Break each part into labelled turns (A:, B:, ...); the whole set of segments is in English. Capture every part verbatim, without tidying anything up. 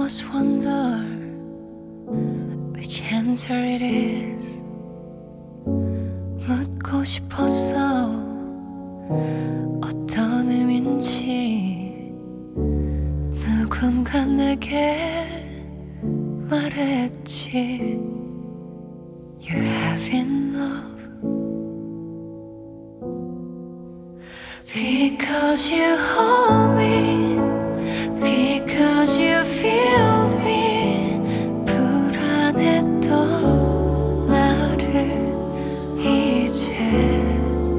A: was wonder which answer it is. 묻고 싶었어 어떤 의미인지. 누군가 내게 말했지. You have enough because you hold me, because you filled me. 불안했던 나를 이제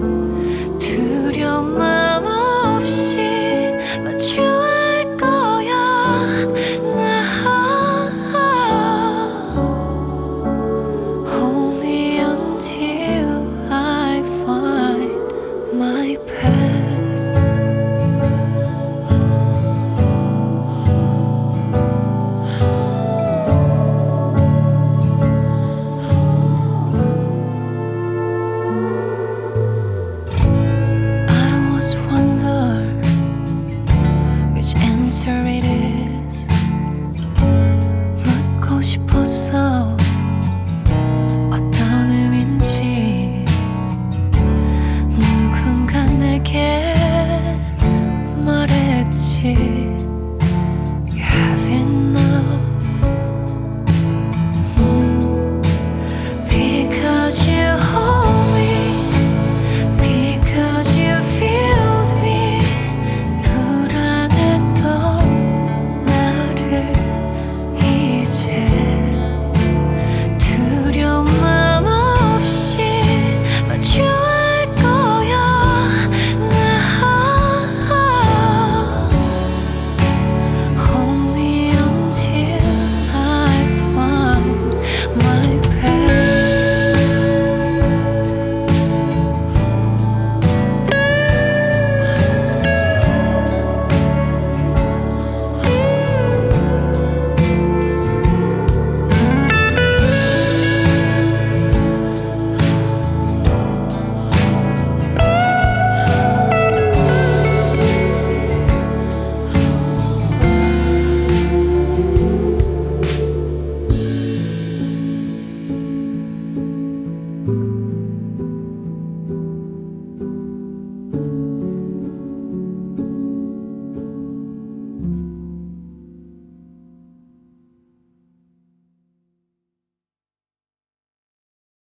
A: 두려운 마음 없이 마주할 거야. 나 hold me until I find my path. Answer it is. 묻고 싶었어